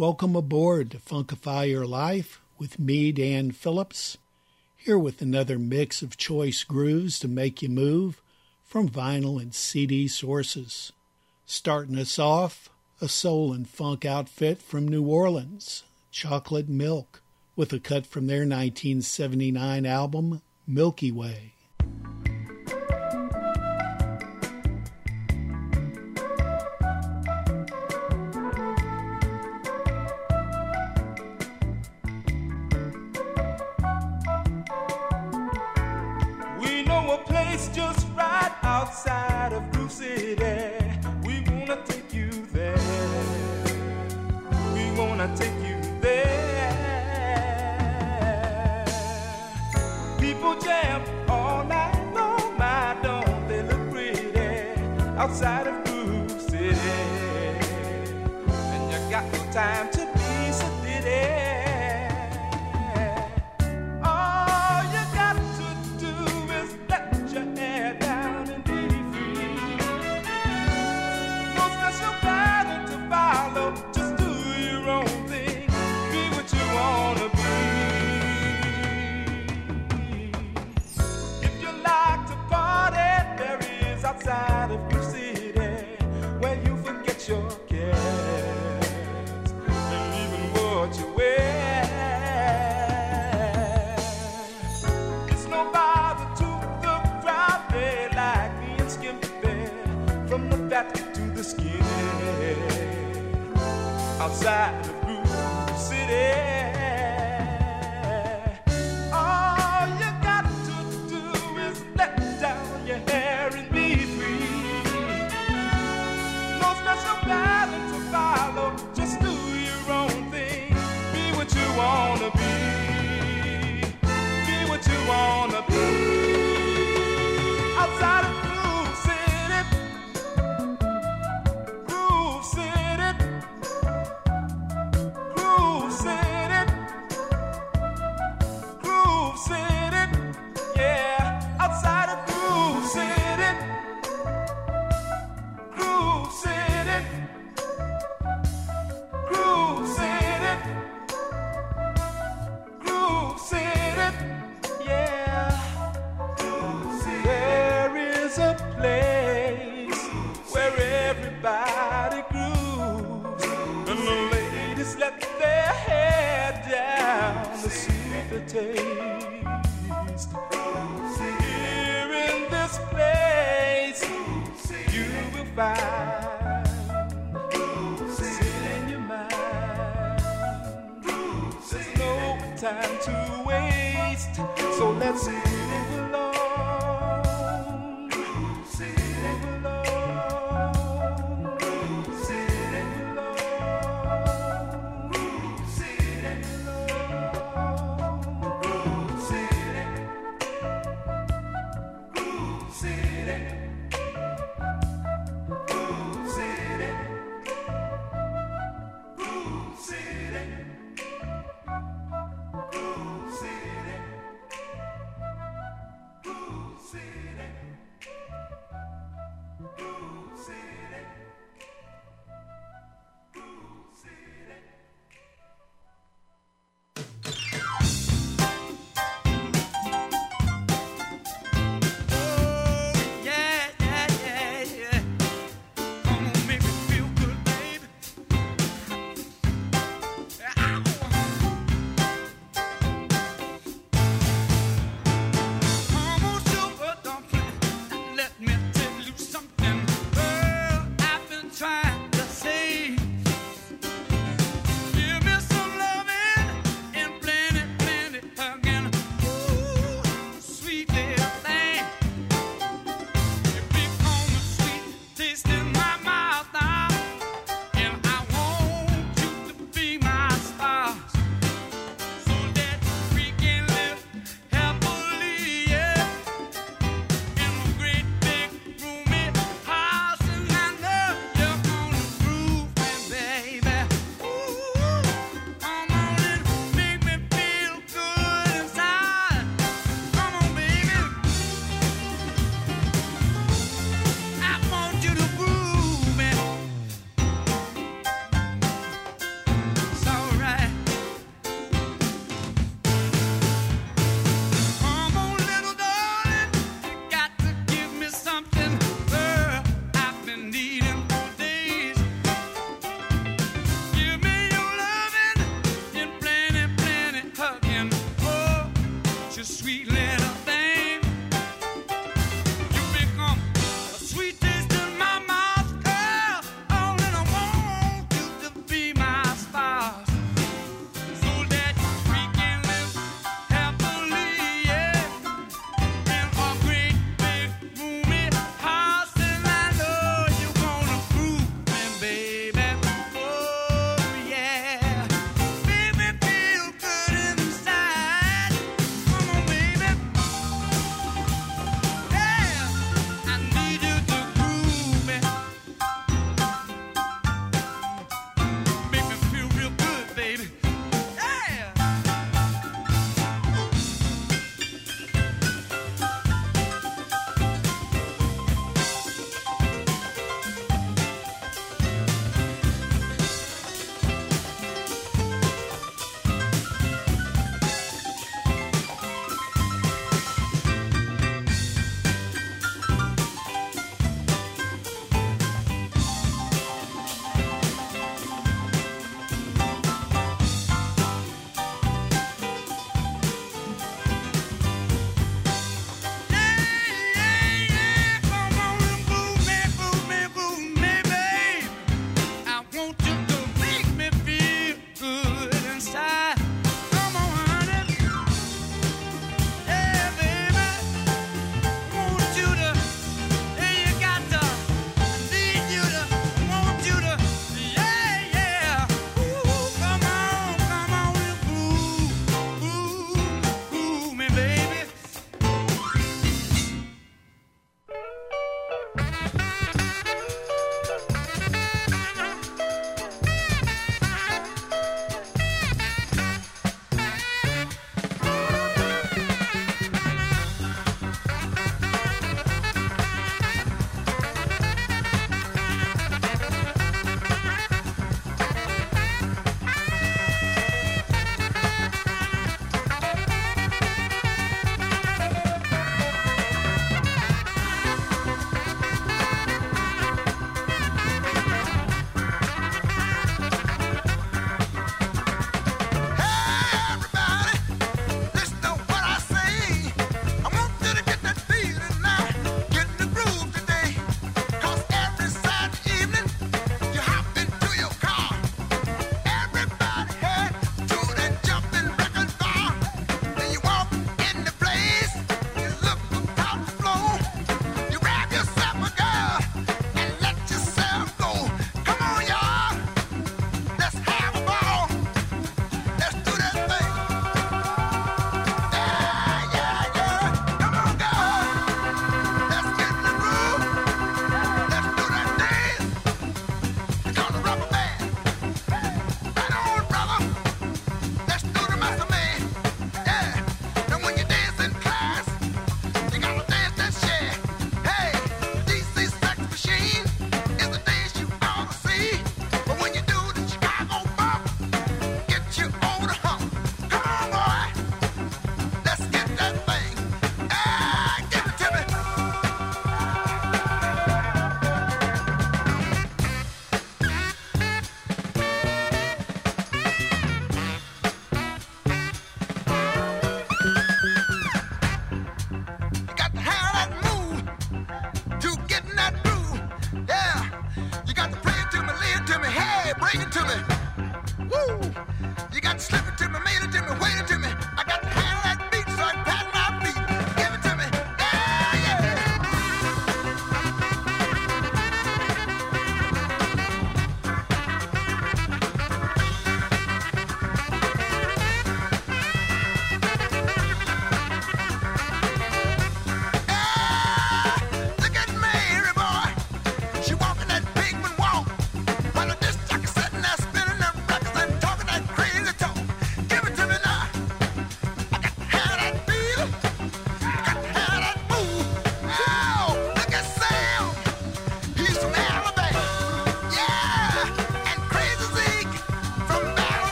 Welcome aboard to Funkify Your Life with me, Dan Phillips, here with another mix of choice grooves to make you move from vinyl and CD sources. Starting us off, a soul and funk outfit from New Orleans, Chocolate Milk, with a cut from their 1979 album, Milky Way. Just right outside of Groove City, we wanna take you there. We wanna take you there. People jam all night long, my don't they look pretty outside of Groove City? And you got no time to be sedated. Outside of your city, where you forget your cares and even what you wear. It's no bother to the crowd, they like being skimpy from the fat to the skinny. Outside of Groove City. Wanna be what you wanna be. Outside of Groove City, Groove City, Groove City, Groove City, yeah. Outside of Groove City, Groove City, Groove City. Place where everybody grooves and the ladies let their hair down to soothe the taste. Here in this place you will find in your mind. There's no time to waste, so let's move along.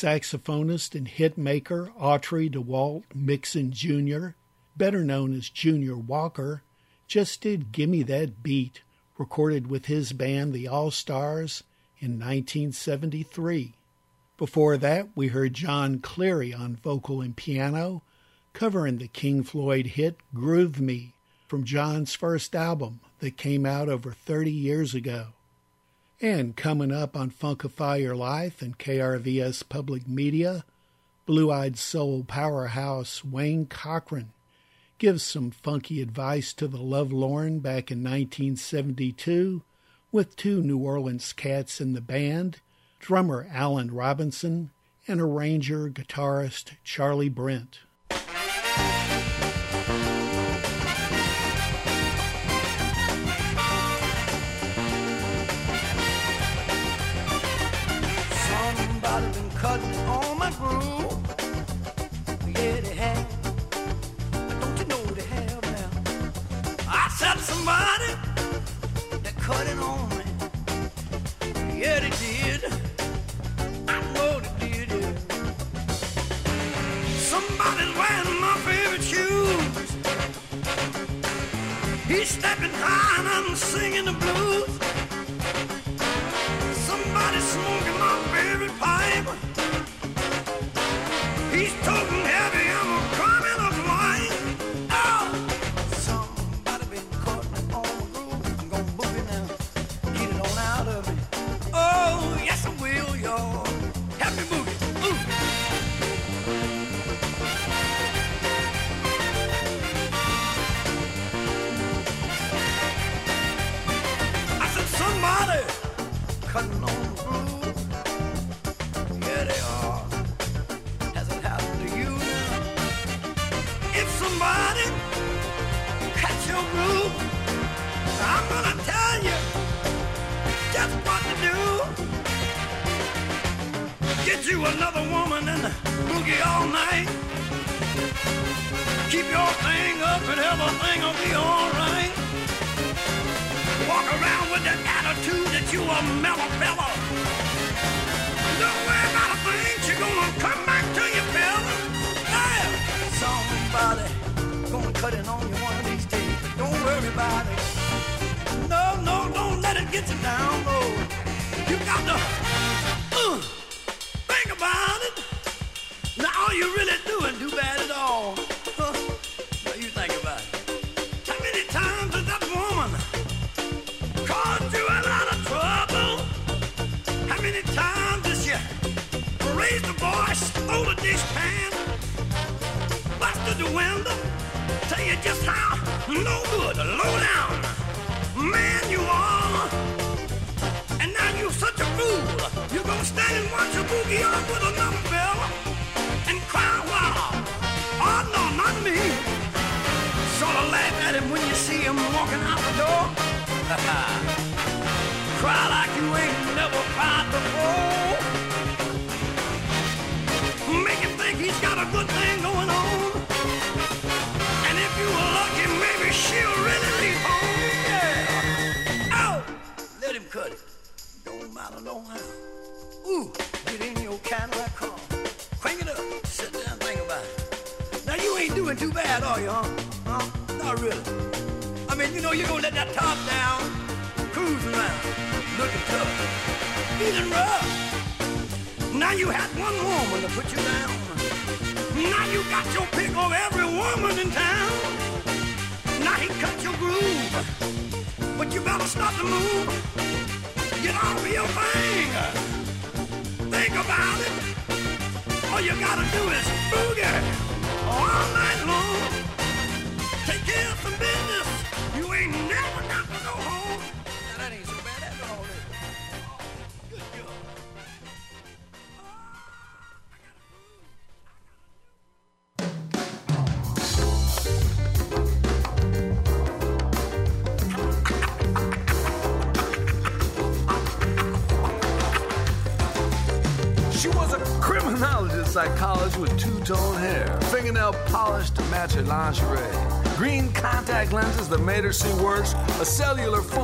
saxophonist and hit maker Autry DeWalt Mixon Jr., better known as Junior Walker, just did Gimme That Beat, recorded with his band The All-Stars in 1973. Before that, we heard John Cleary on vocal and piano, covering the King Floyd hit Groove Me from John's first album that came out over 30 years ago. And coming up on Funkify Your Life and KRVS Public Media, blue-eyed soul powerhouse Wayne Cochran gives some funky advice to the Lovelorn back in 1972 with two New Orleans cats in the band, drummer Alan Robinson and arranger guitarist Charlie Brent. Somebody been cutting on my groove. Yeah, they have. Don't you know they have now? I said somebody that cut it on me. Yeah, they did. I know they did, yeah. Somebody's wearing my favorite shoes. He's stepping high and I'm singing the blues. Somebody's smoking my favorite pipe. He's toting heavy, I'm a coming of wine. Oh! Somebody been cutting on the groove. I'm gonna boogie now. Get it on out of me. Oh, yes I will, y'all. Happy boogie. Ooh. I said somebody cutting on the groove. Yeah, they are. Has it happened to you now? If somebody cuts your groove, I'm gonna tell you just what to do. Get you another woman and boogie all night. Keep your thing up and everything will be alright. Walk around with that attitude that you a mellow fella. Don't worry about a thing, you're gonna come back to your fella. Yeah. Somebody gonna cut it on you one of these days. Don't worry about it. No, don't let it get you down, no. You got to think about it. Now all you really doing too bad at all. Huh? Now you think about it. How many times has that woman caused you a lot of trouble? How many times has she raised the voice, stole the dishpan, busted the window, tell you just how no good, low down man you are? And now you're such a fool. You're gonna stand and watch a boogie on with another fella and cry, wow. Oh no, not me. Sort of laugh at him when you see him walking out the door. Cry like you ain't never cried before. Make him think he's got a good thing going on. And if you were lucky, maybe she'll really leave home. Yeah. Oh, let him cut it. Don't matter no how. Ooh, get in your Cadillac car. Crank it up. Sit down and think about it. Now you ain't doing too bad, are you, huh? Not really. I mean, you know you're gonna let that top down, cruise around, looking tough, feeling rough. Now you had one woman to put you down. Now you got your pick of every woman in town. Now he cut your groove, but you better stop the move. Get off of your thing. Think about it. All you gotta do is boogie all night long. Take care of some business. You ain't never got to go home. Now that ain't so bad at all, is it? Good job. She was a criminologist psychologist with two-tone hair, fingernail polish to match her lingerie, green contact lenses that made her see worse, a cellular phone in her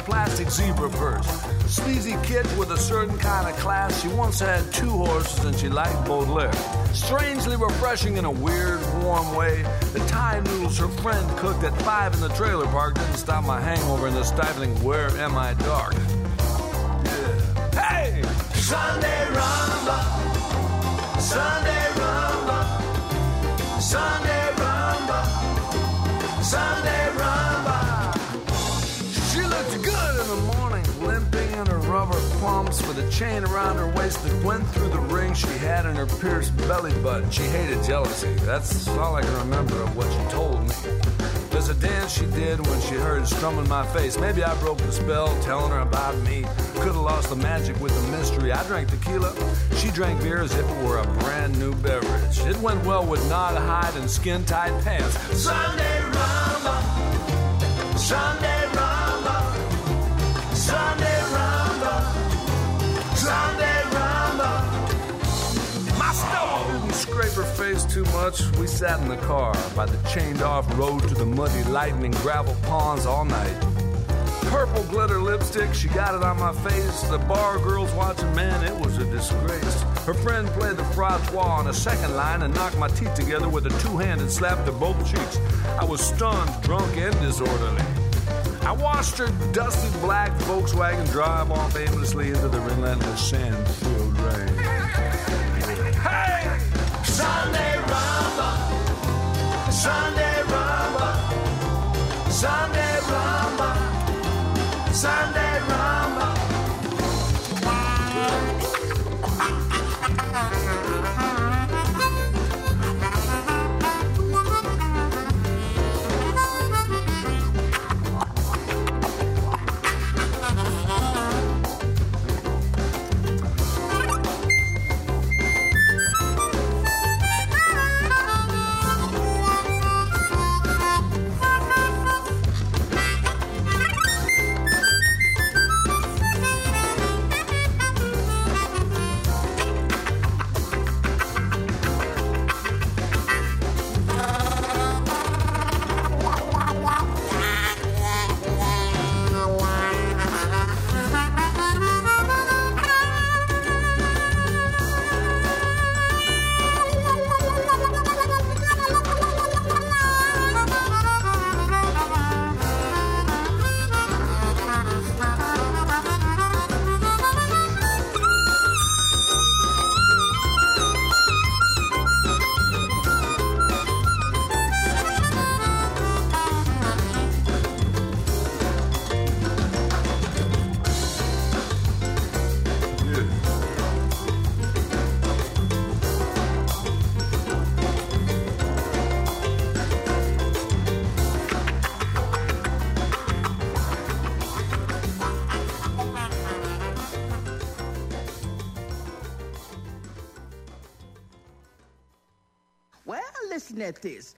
plastic zebra purse. Sleazy kid with a certain kind of class. She once had 2 horses and she liked Baudelaire. Strangely refreshing in a weird, warm way. The Thai noodles her friend cooked at 5 in the trailer park didn't stop my hangover in the stifling Where Am I Dark. Yeah. Hey! Sunday Rumba, Sunday Rumba, Sunday Rumba, Sunday Rumba. She looked good in the morning, limping in her rubber pumps with a chain around her waist that went through the ring she had in her pierced belly button. She hated jealousy. That's all I can remember of what she told me. There's a dance she did when she heard strumming my face. Maybe I broke the spell, telling her about me. Could have lost the magic with the mystery. I drank tequila. She drank beer as if it were a brand new beverage. It went well with gnawhide and skin-tight pants. Sunday Rumba, Sunday Rumba, Sunday Rumba, Sunday Rumba. My stomach didn't scrape her face too much. We sat in the car by the chained-off road to the muddy, lightning gravel ponds all night. Purple glitter lipstick, she got it on my face. The bar girls watching, man, it was a disgrace. Her friend played the frottoir on a second line and knocked my teeth together with a 2-handed slap to both cheeks. I was stunned, drunk, and disorderly. I watched her dusty black Volkswagen drive off aimlessly into the relentless sand-filled rain. Hey! Sunday Rumba, Sunday Rumba, Sunday Rumba, Sunday Rumba. Listen at this.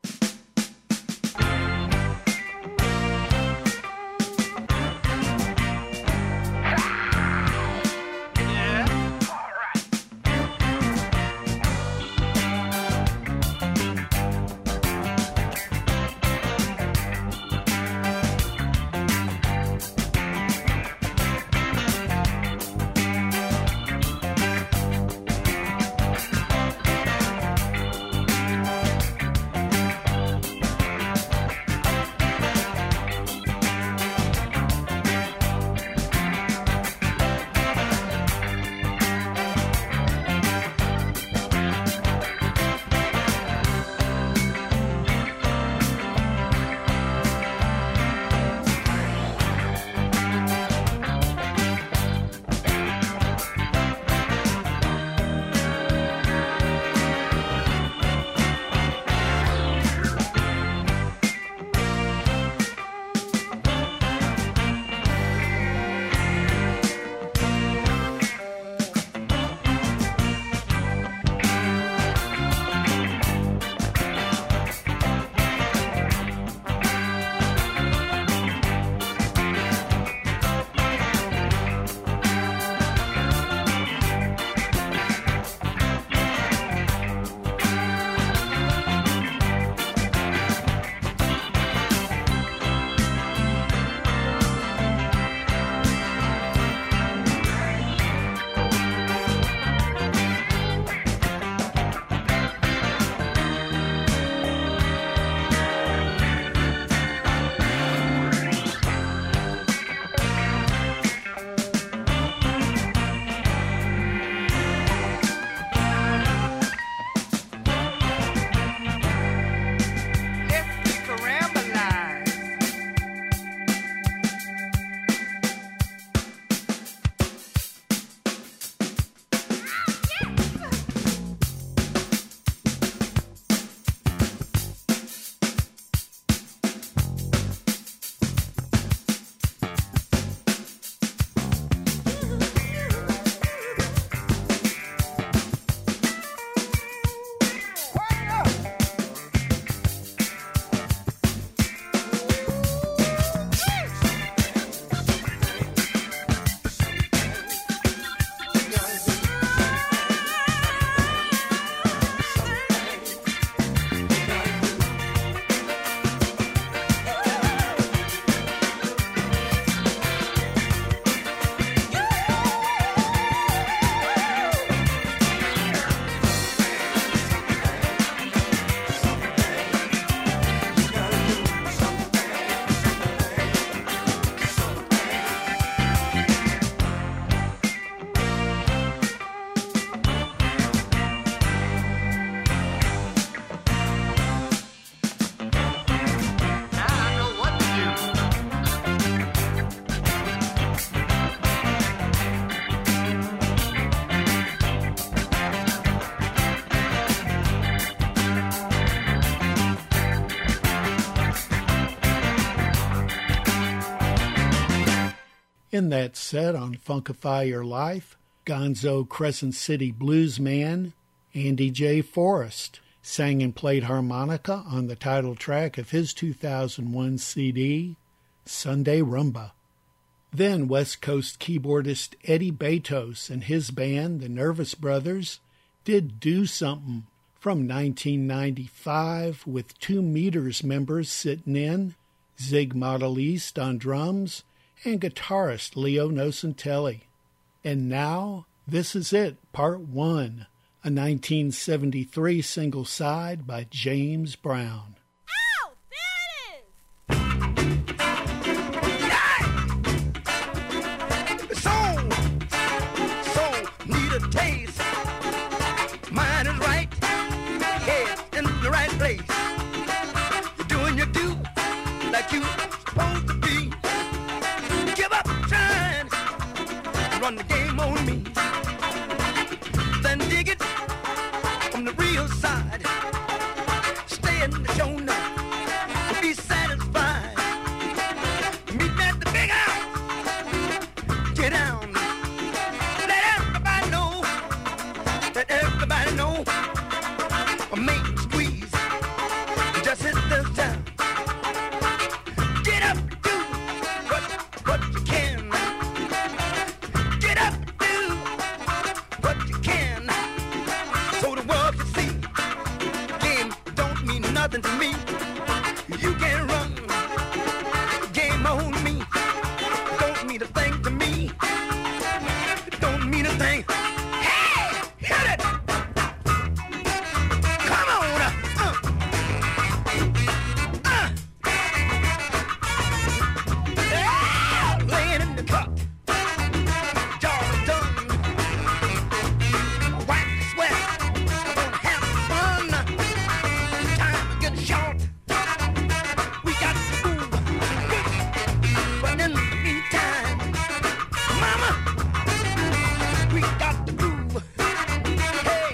In that set on Funkify Your Life, Gonzo Crescent City blues man Andy J. Forrest sang and played harmonica on the title track of his 2001 CD, Sunday Rumba. Then West Coast keyboardist Eddie Betos and his band, the Nervous Brothers, did Do Something from 1995 with 2 Meters members sitting in, Zig Model East on drums, and guitarist Leo Nocentelli. And now, This Is It, Part 1, a 1973 single side by James Brown. Ow! There it is! So need a taste. Mine is right, head in the right place. You're doing your due like you supposed to be. Give up trying, run the game on me. Then dig it from the real side. Stay in the show now and be satisfied. Meet me at the big house. Get down. Let everybody know. Let everybody know. A main squeeze. Just hit this town. Get up and do what you can. Get up and do what you can. So the world can see. Game don't mean nothing to me. You can't run. Game on me. Don't mean a thing to me. Don't mean a thing. Hey! Hit it! Come on! Laying in the cup. Jaw done. Wipe the sweat. I'm gonna have fun. Time to get short. We got to move. But in the meantime, mama, we got to groove. Hey,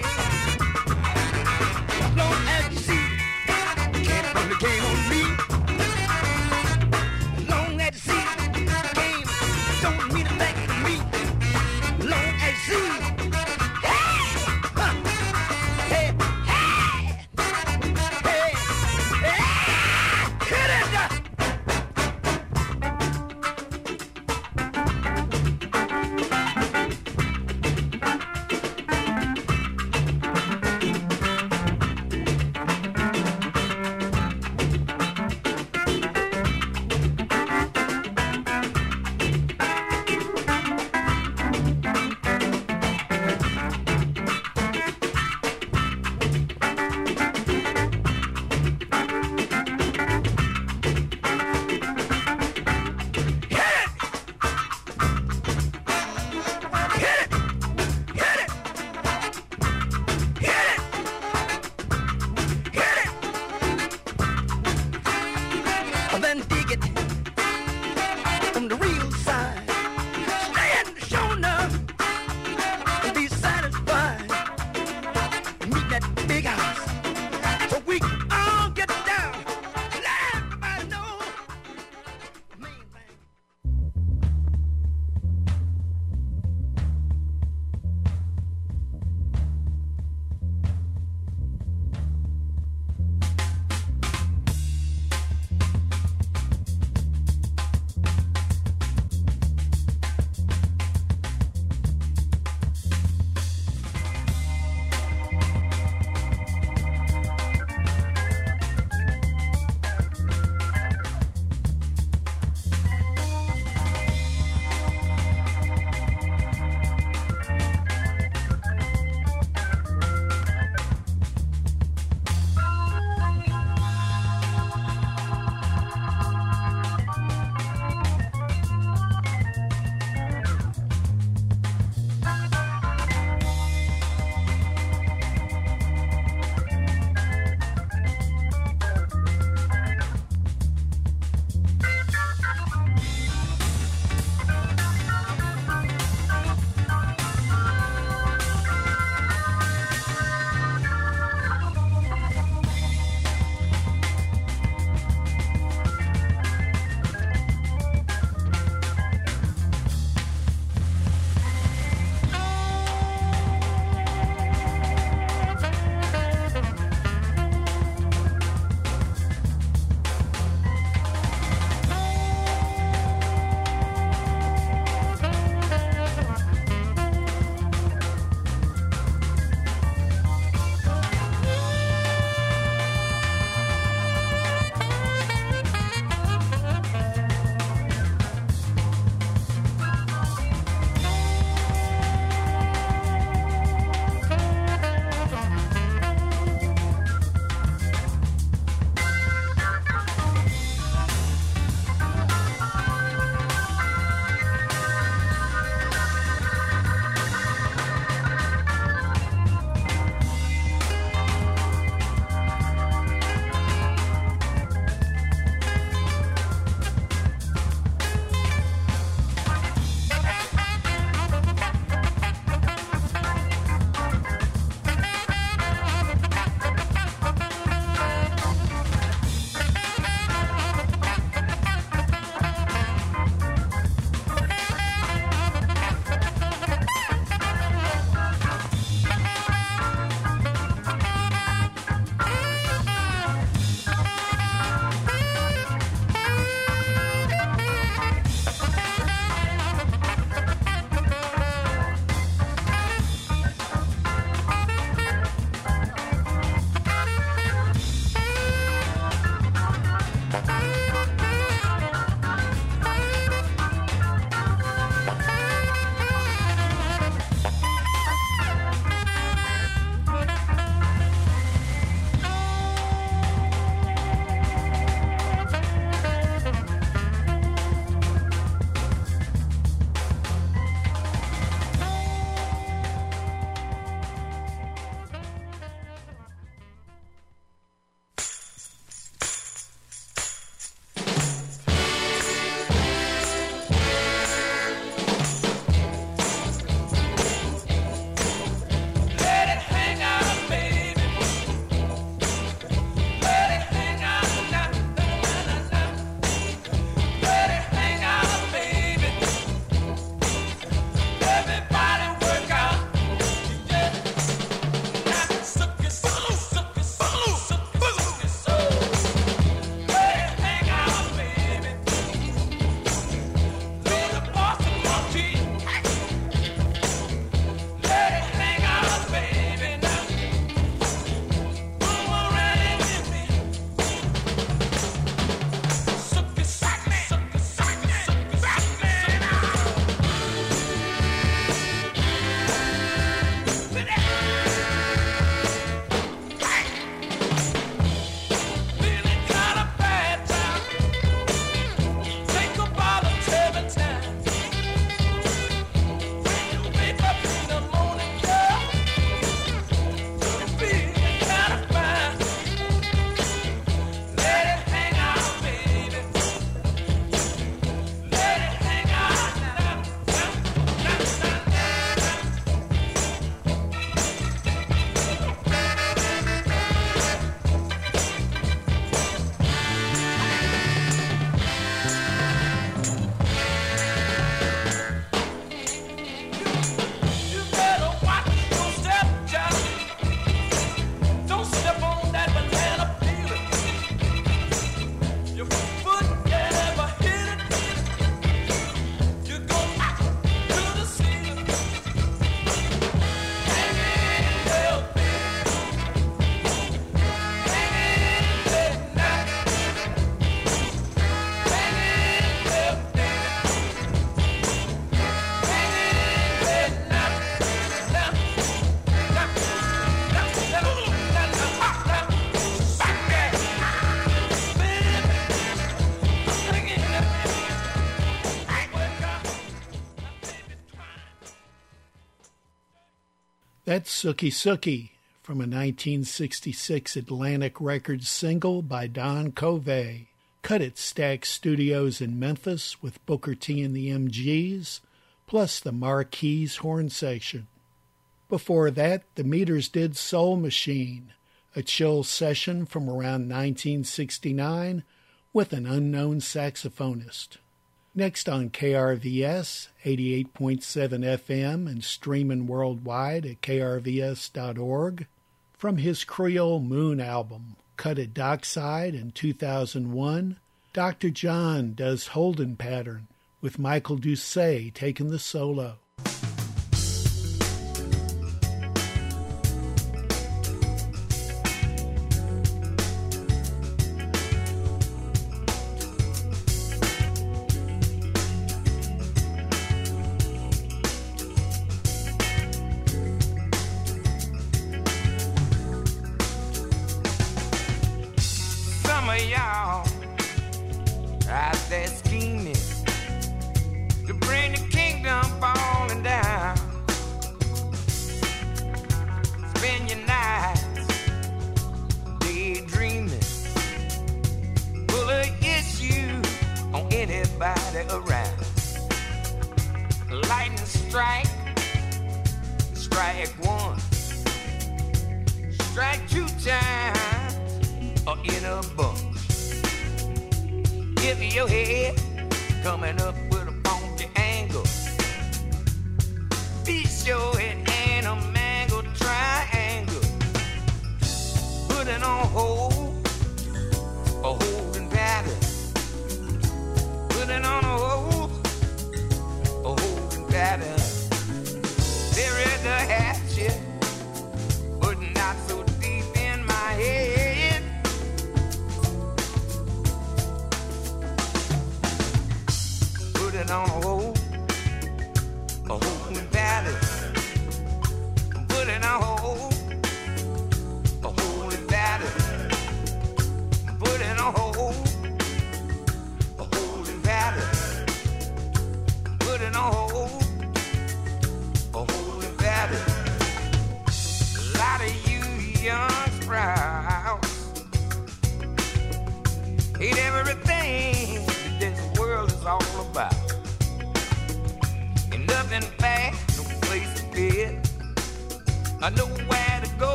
as long as you see, you can't run the game on me. As long as you see, game don't mean a thing to me. As long as you see, hey, huh, hey, hey, hey, hey, hit it. That's Sookie Sookie from a 1966 Atlantic Records single by Don Covey, cut at Stax Studios in Memphis with Booker T and the MGs, plus the Marquis horn section. Before that, the Meters did Soul Machine, a chill session from around 1969 with an unknown saxophonist. Next on KRVS, 88.7 FM and streaming worldwide at krvs.org, from his Creole Moon album, cut at Dockside in 2001, Dr. John does Holden Pattern, with Michael Doucet taking the solo.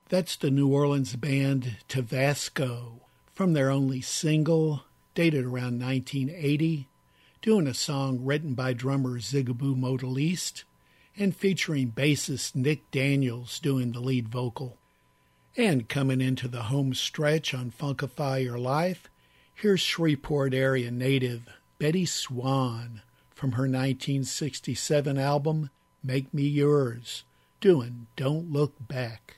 That's the New Orleans band Tabasco from their only single, dated around 1980, doing a song written by drummer Zigaboo Modaliste and featuring bassist Nick Daniels doing the lead vocal. And coming into the home stretch on Funkify Your Life, here's Shreveport area native Betty Swan from her 1967 album Make Me Yours, doing Don't Look Back.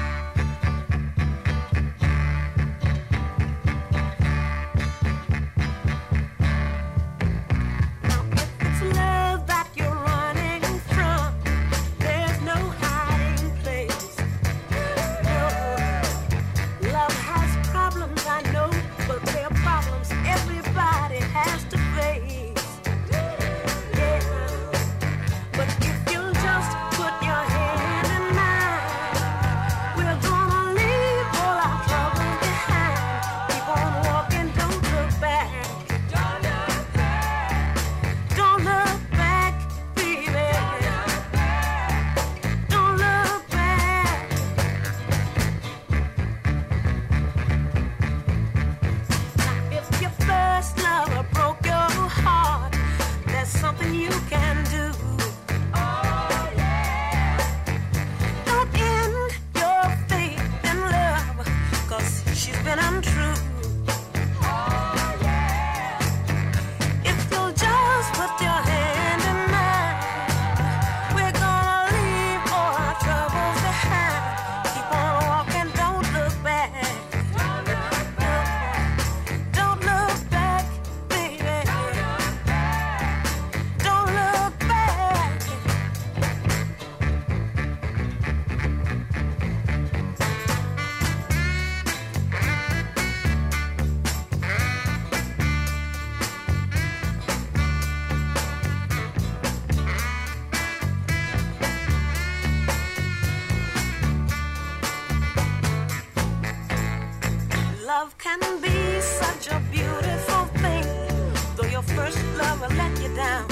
Love can be such a beautiful thing, though your first love will let you down.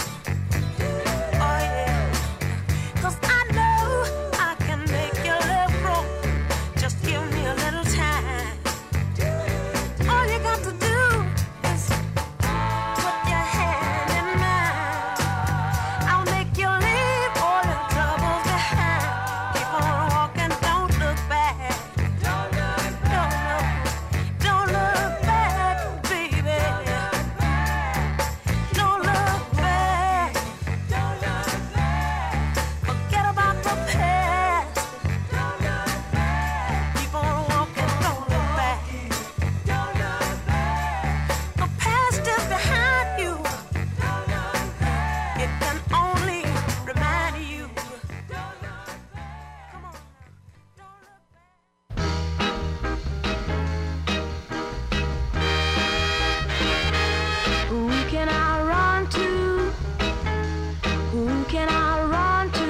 Oh yeah, 'cause I know I can make your love grow. Just give me a little time. All you got to do is put your hand in mine. I'll make you leave all your troubles behind. Keep on walking, don't look back. Don't look back. Don't look back, baby. Don't look back. Don't look back. Forget about the past. Don't look back. Keep on walking, don't look back. Don't look back. The past is behind you. Don't look back. It can only remind you. Don't look back. Come on. Don't look back. Who can I run to? Who can I run to?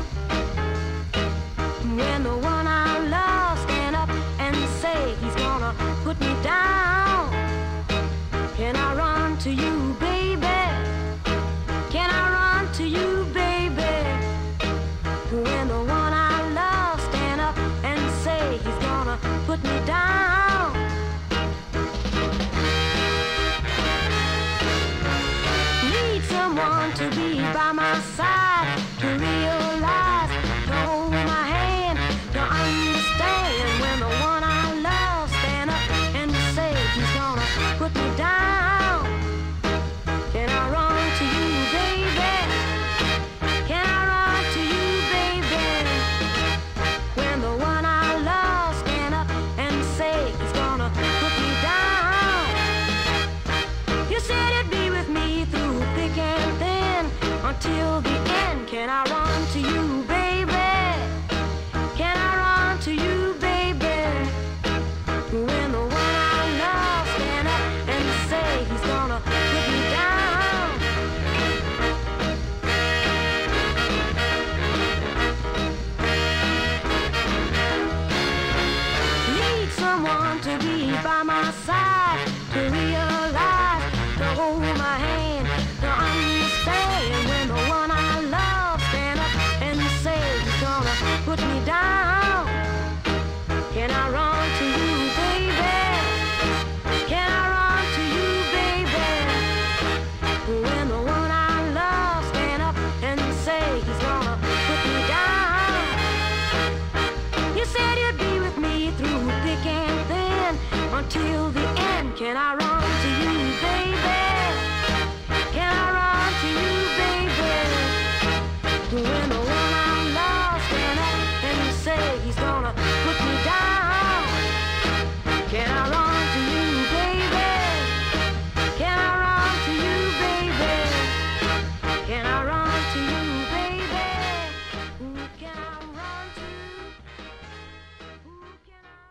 When the one I love stand up and say he's gonna put me down. Can I run to you, baby? Can I run to you, baby? When the one I love stand up and say he's gonna put me down. Need someone to be by my side, to realize, to hold my hand, to understand when the one I love stand up and say he's gonna put me down. Can I run to you, baby? Can I run to you, baby? When the one I love stand up and say he's gonna put me down. You said you'd be with me through thick and thin until the end. Can I run to you, baby? Can I run to you, baby? When the one I love stand up and say he's gonna put me down. Need someone to be by my side, to realize, to hold my hand, to understand when the one I love stand Can I run to you, baby? Can I run to you, baby? When the one I love stand up and you say he's gonna put me down. Can I run to you, baby? Can I run to you, baby? Can I run to you, baby? Who can I run to? Who can I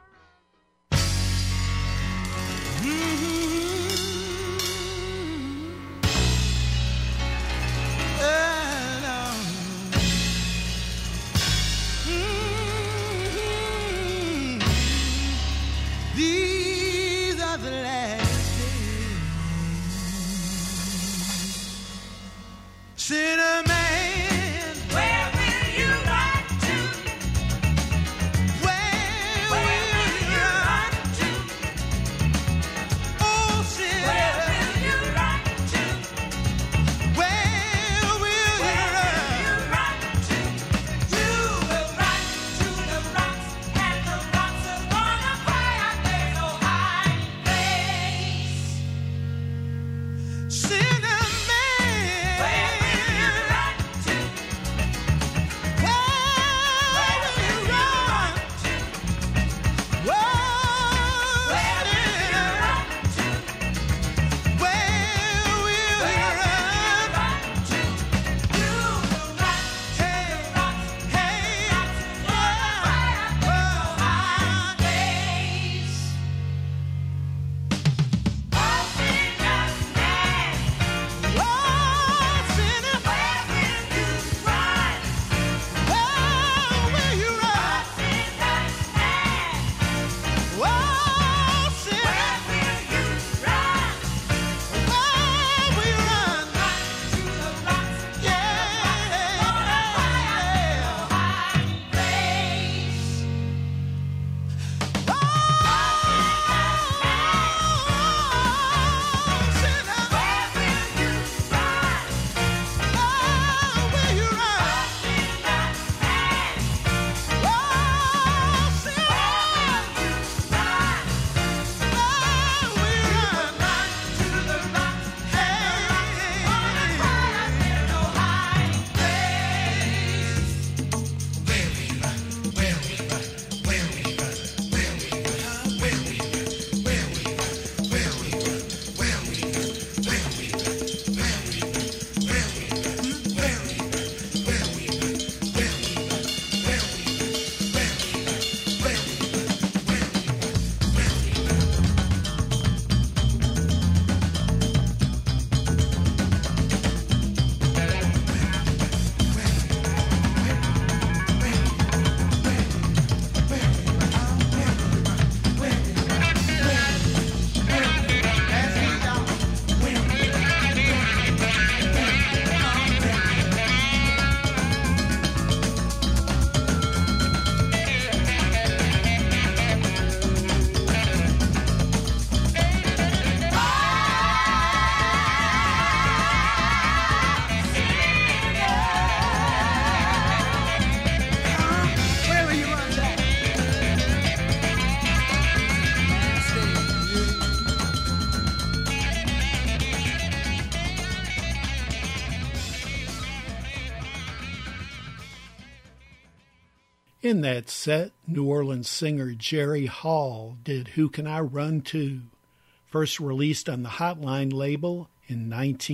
These are the last days. Sinner man, where will you run to? Where will you run to? Oh, sinner, where will you run to? Where will you run to? You will run to the rocks, and the rocks are gonna cry out, there's no hiding place. Sinner man, where will you run to? Where will you run to? Whoa, where will you run to? Where will you run to? You will run to the rocks, hey, In that set, New Orleans singer Jerry Hall did Who Can I Run To?, first released on the Hotline label in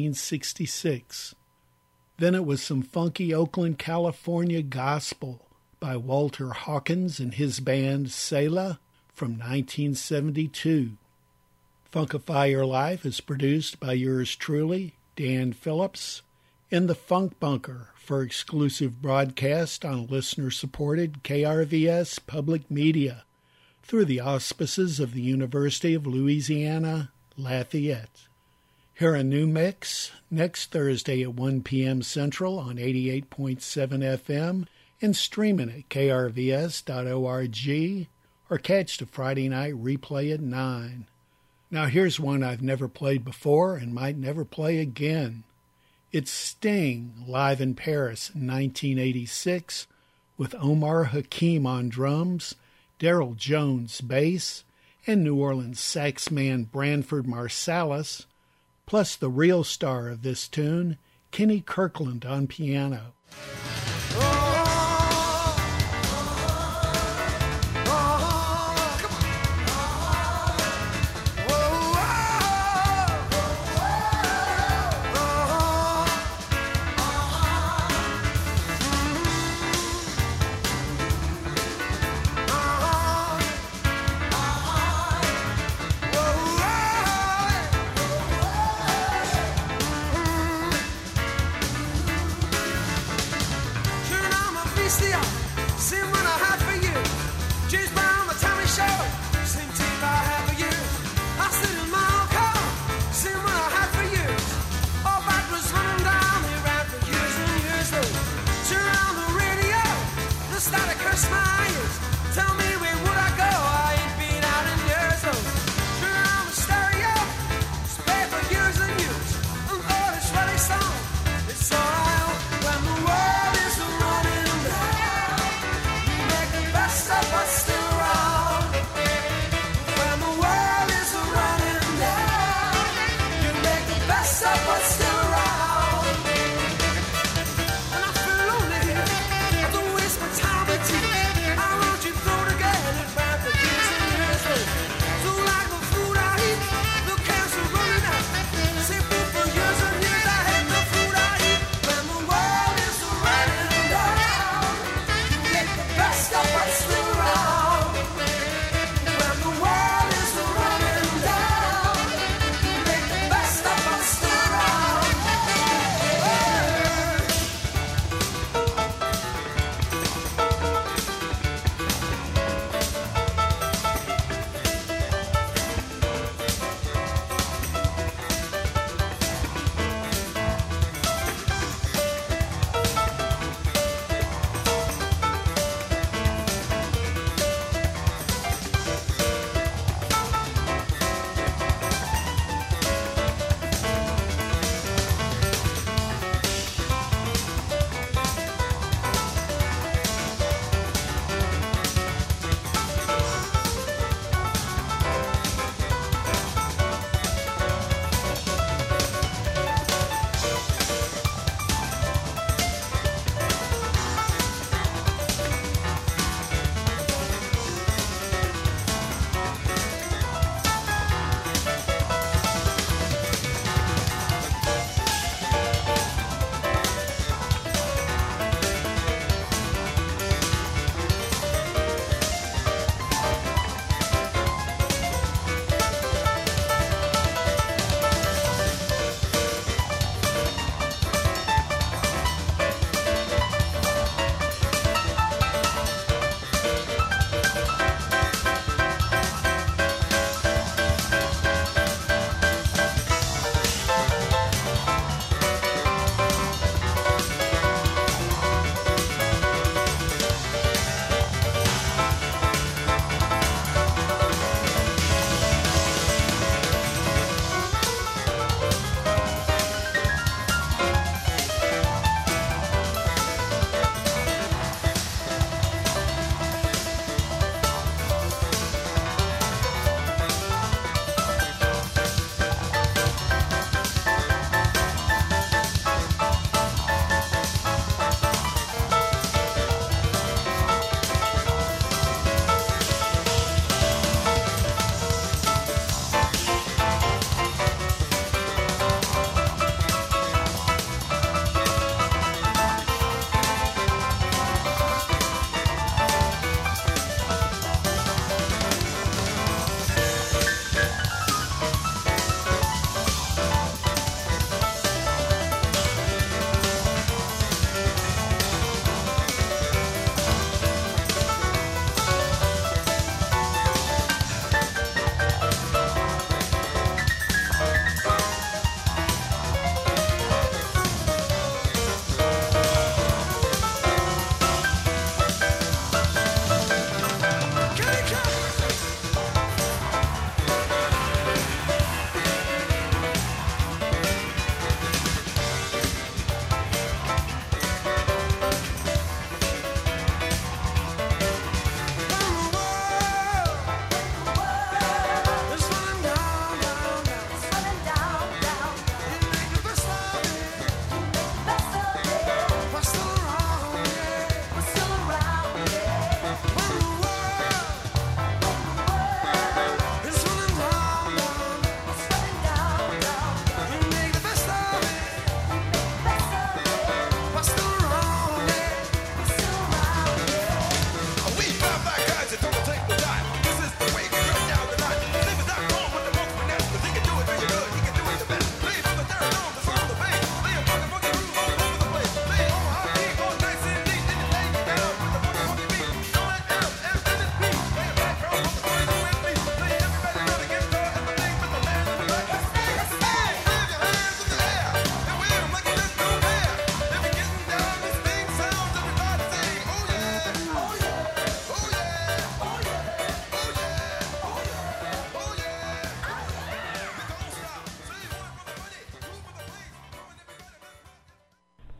1966. Then it was some funky Oakland, California gospel by Walter Hawkins and his band Selah from 1972. Funkify Your Life is produced by yours truly, Dan Phillips, in the Funk Bunker for exclusive broadcast on listener-supported KRVS Public Media through the auspices of the University of Louisiana, Lafayette. Hear a new mix next Thursday at 1 p.m. Central on 88.7 FM and streaming at krvs.org or catch the Friday night replay at 9. Now here's one I've never played before and might never play again. It's Sting live in Paris in 1986 with Omar Hakim on drums, Daryl Jones bass, and New Orleans sax man Branford Marsalis, plus the real star of this tune, Kenny Kirkland on piano. Sim